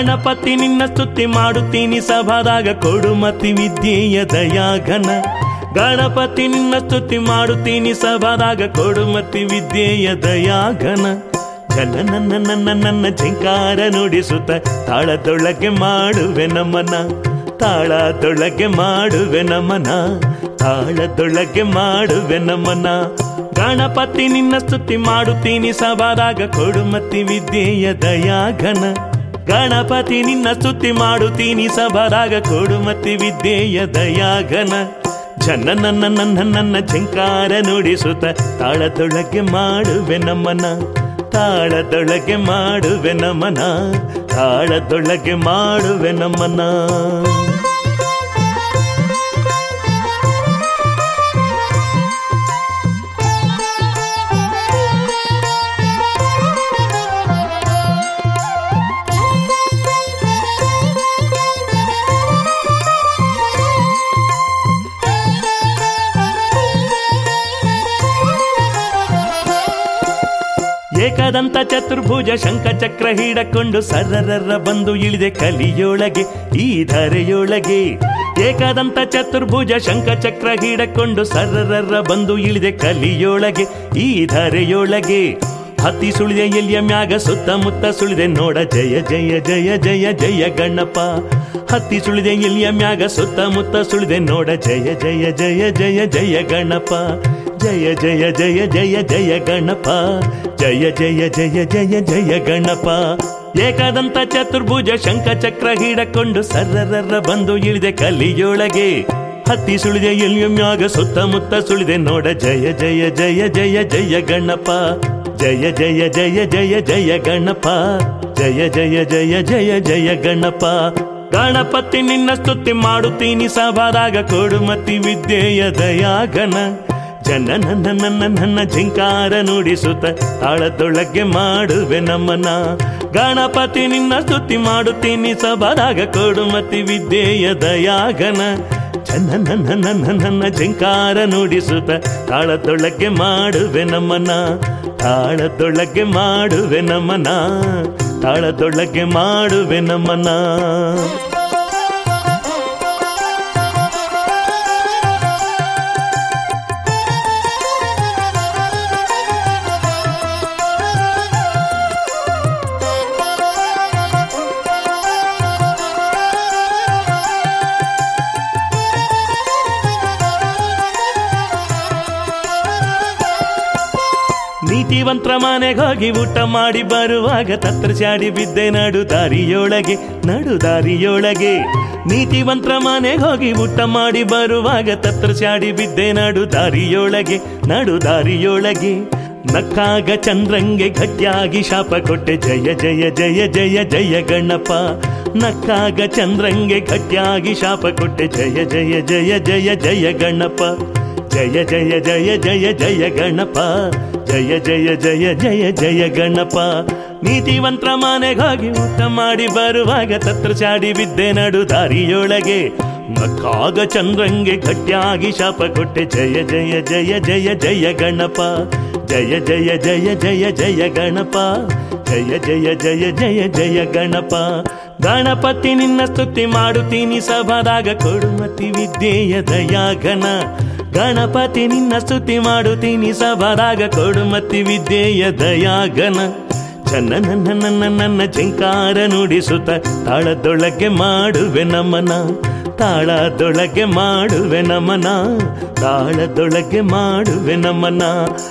ಗಣಪತಿ ನಿನ್ನ ಸ್ತುತಿ ಮಾಡುತ್ತೀನಿ ಸಭಾದಾಗ ಕೊಡು ಮತಿ ವಿದ್ಯೆಯ ದಯಾಘನ. ಗಣಪತಿ ನಿನ್ನ ಸ್ತುತಿ ಮಾಡುತ್ತೀನಿ ಸಭಾದಾಗ ಕೊಡು ಮತಿ ವಿದ್ಯೆಯ ದಯಾಘನ. ನನ್ನ ನನ್ನ ನನ್ನ ಜಿಂಕಾರ ನುಡಿಸುತ್ತ ತಾಳದೊಳಗೆ ಮಾಡುವೆ ನಮನ. ತಾಳದೊಳಗೆ ಮಾಡುವೆ ನಮನ. ತಾಳದೊಳಗೆ ಮಾಡುವೆ ನಮನ. ಗಣಪತಿ ನಿನ್ನ ಸ್ತುತಿ ಮಾಡುತ್ತೀನಿ ಸಭಾದಾಗ ಕೊಡು ಮತಿ ವಿದ್ಯೆಯ ದಯಾಘನ. ಗಣಪತಿ ನಿನ್ನ ಸ್ತುತಿ ಮಾಡುತ್ತೀನಿ ಸಭಾದಾಗ ಕೊಡು ಮತಿ ವಿದ್ಯೆಯ ದಯಾಘನ. ಜನ ನನ್ನ ನನ್ನ ನನ್ನ ಜಿಂಕಾರ ನುಡಿಸುತ್ತ ತಾಳದೊಳಗೆ ಮಾಡುವೆ ನಮನ. ತಾಳದೊಳಗೆ ಮಾಡುವೆ ನಮನ. ತಾಳದೊಳಗೆ ಮಾಡುವೆ ನಮನ. ಏಕದಂತ ಚತುರ್ಭುಜ ಶಂಖಚಕ್ರ ಹಿಡಕೊಂಡು ಸರರರ ಬಂದು ಇಳಿದೆ ಕಲಿಯೊಳಗೆ ಈ ಧರೆಯೊಳಗೆ. ಏಕದಂತ ಚತುರ್ಭುಜ ಶಂಖಚಕ್ರ ಹಿಡಕೊಂಡು ಸರರರ ಬಂದು ಇಳಿದೆ ಕಲಿಯೊಳಗೆ ಈ ಧರೆಯೊಳಗೆ. ಹತ್ತಿ ಸುಳಿದೆ ಎಲ್ಲಿಯ ಮ್ಯಾಗ ಸುತ್ತಮುತ್ತ ಸುಳಿದೆ ನೋಡ ಜಯ ಜಯ ಜಯ ಜಯ ಜಯ ಗಣಪ. ಹತ್ತಿ ಸುಳಿದೆ ಎಲ್ಲಿಯ ಮ್ಯಾಗ ಸುತ್ತಮುತ್ತ ಸುಳಿದೆ ನೋಡ ಜಯ ಜಯ ಜಯ ಜಯ ಜಯ ಗಣಪ. ಜಯ ಜಯ ಜಯ ಜಯ ಜಯ ಗಣಪ. ಜಯ ಜಯ ಜಯ ಜಯ ಜಯ ಗಣಪ. ಏಕದಂತ ಚತುರ್ಭುಜ ಶಂಖಚಕ್ರ ಹಿಡಕೊಂಡು ಸರರರ ಬಂದು ಇಳಿದೆ ಕಲಿಯೊಳಗೆ. ಹತ್ತಿ ಸುಳಿದೆ ಎಲ್ಲಿಯ ಮ್ಯಾಗ ಸುತ್ತಮುತ್ತ ಸುಳಿದೆ ನೋಡ ಜಯ ಜಯ ಜಯ ಜಯ ಜಯ ಗಣಪ. ಜಯ ಜಯ ಜಯ ಜಯ ಜಯ ಗಣಪ. ಜಯ ಜಯ ಜಯ ಜಯ ಜಯ ಗಣಪ. ಗಣಪತಿ ನಿನ್ನ ಸ್ತುತಿ ಮಾಡುತ್ತೀನಿ ಸಭಾದಾಗ ಕೊಡು ಮತಿ ವಿದ್ಯೆಯ ದಯಾಘನ. ಜನ ನನ್ನ ನನ್ನ ನನ್ನ ಜಿಂಕಾರ ನುಡಿಸುತ್ತ ತಾಳದೊಳಗೆ ಮಾಡುವೆ ನಮನ. ಗಣಪತಿ ನಿನ್ನ ಸ್ತುತಿ ಮಾಡುತ್ತೀನಿ ಸಭಾದಾಗ ಕೊಡು ಮತಿ ವಿದ್ಯೆಯ ದಯಾಘನ. ಜನ ನನ್ನ ನನ್ನ ನನ್ನ ಜಿಂಕಾರ ನುಡಿಸುತ್ತ ತಾಳದೊಳಗೆ ಮಾಡುವೆ ನಮನ. ತಾಳದೊಳಗೆ ಮಾಡುವೆ ನಮನ. ತಾಳದೊಳಗೆ ಮಾಡುವೆ ನಮನ. ನೀತಿವಂತರ ಮನೆಗೋಗಿ ಊಟ ಮಾಡಿ ಬರುವಾಗ ತತ್ರ ಚಾಡಿ ಬಿದ್ದೆ ನಡು ದಾರಿಯೊಳಗೆ. ನಡು ದಾರಿಯೊಳಗೆ. ನೀತಿವಂತರ ಮನೆಗೋಗಿ ಊಟ ಮಾಡಿ ಬರುವಾಗ ತತ್ರ ಚಾಡಿ ಬಿದ್ದೆ ನಡು ದಾರಿಯೊಳಗೆ. ನಡು ದಾರಿಯೊಳಗೆ. ನಕ್ಕಾಗ ಚಂದ್ರಂಗೆ ಗಟ್ಟಿಯಾಗಿ ಶಾಪ ಕೊಟ್ಟೆ ಜಯ ಜಯ ಜಯ ಜಯ ಜಯ ಗಣಪ. ನಕ್ಕಾಗ ಚಂದ್ರಂಗೆ ಗಟ್ಟಿಯಾಗಿ ಶಾಪ ಕೊಟ್ಟೆ ಜಯ ಜಯ ಜಯ ಜಯ ಜಯ ಗಣಪ. ಜಯ ಜಯ ಜಯ ಜಯ ಜಯ ಗಣಪ. ಜಯ ಜಯ ಜಯ ಜಯ ಜಯ ಗಣಪ. ನೀತಿವಂತರ ಮನೆಗಾಗಿ ಊಟ ಮಾಡಿ ಬರುವಾಗ ತತ್ರ ಚಾಡಿ ಬಿದ್ದೆ ನಡು ದಾರಿಯೊಳಗೆ. ನಕ್ಕಾಗ ಚಂದ್ರಂಗೆ ಗಟ್ಟಿಯಾಗಿ ಶಾಪ ಕೊಟ್ಟೆ ಜಯ ಜಯ ಜಯ ಜಯ ಜಯ ಗಣಪ. ಜಯ ಜಯ ಜಯ ಜಯ ಜಯ ಗಣಪ. ಜಯ ಜಯ ಜಯ ಜಯ ಜಯ ಗಣಪ. ಗಣಪತಿ ನಿನ್ನ ಸ್ತುತಿ ಮಾಡುತ್ತೀನಿ ಸಭಾದಾಗ ಕೊಡು ಮತಿ ವಿದ್ಯೆಯ ದಯಾಘನ. ಗಣಪತಿ ನಿನ್ನ ಸ್ತುತಿ ಮಾಡುತ್ತೀನಿ ಸಭಾದಾಗ ಕೊಡು ಮತಿ ವಿದ್ಯೆಯ ದಯಾಘನ. ಜನ ನನ್ನ ನನ್ನ ನನ್ನ ಜಿಂಕಾರ ನುಡಿಸುತ್ತ ತಾಳದೊಳಗೆ ಮಾಡುವೆ ನಮನ. ತಾಳದೊಳಗೆ ಮಾಡುವೆ ನಮನ. ತಾಳದೊಳಗೆ ಮಾಡುವೆ ನಮನ.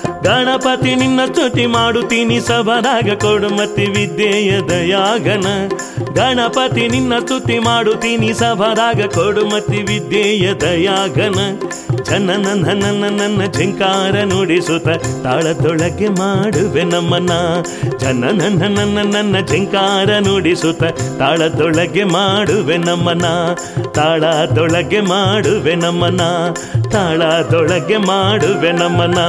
ಗಣಪತಿ ನಿನ್ನ ಸ್ತುತಿ ಮಾಡುತ್ತೀನಿ ಸಭಾದಾಗ ಕೊಡು ಮತಿ ವಿದ್ಯೆಯ ದಯಾಘನ. ಗಣಪತಿ ನಿನ್ನ ಸ್ತುತಿ ಮಾಡುತ್ತೀನಿ ಸಭಾದಾಗ ಕೊಡು ಮತಿ ವಿದ್ಯೆಯ ದಯಾಘನ. ಜನ ನನ್ನ ನನ್ನ ನನ್ನ ಜಿಂಕಾರ ನುಡಿಸುತ್ತ ತಾಳದೊಳಗೆ ಮಾಡುವೆ ನಮನ. ಜನ ನನ್ನ ನನ್ನ ನನ್ನ ಜಿಂಕಾರ ನುಡಿಸುತ್ತ ತಾಳದೊಳಗೆ ಮಾಡುವೆ ನಮನ. ತಾಳದೊಳಗೆ ಮಾಡುವೆ ನಮನ. ತಾಳದೊಳಗೆ ಮಾಡುವೆ ನಮನ.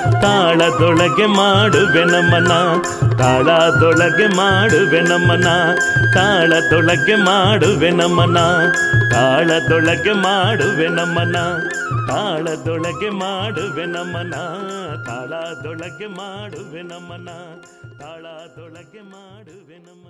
ತಾಳದೊಳಗೆ ಮಾಡುವೆ ನಮನ. ತಾಳದೊಳಗೆ ಮಾಡುವೆ ನಮನ. ತಾಳದೊಳಗೆ ಮಾಡುವೆ ನಮನ. ತಾಳದೊಳಗೆ ಮಾಡುವೆ ನಮನ. ತಾಳದೊಳಗೆ ಮಾಡುವೆ ನಮನ. ತಾಳದೊಳಗೆ ಮಾಡುವೆ ನಮನ. ತಾಳದೊಳಗೆ ಮಾಡುವೆ ನಮನ.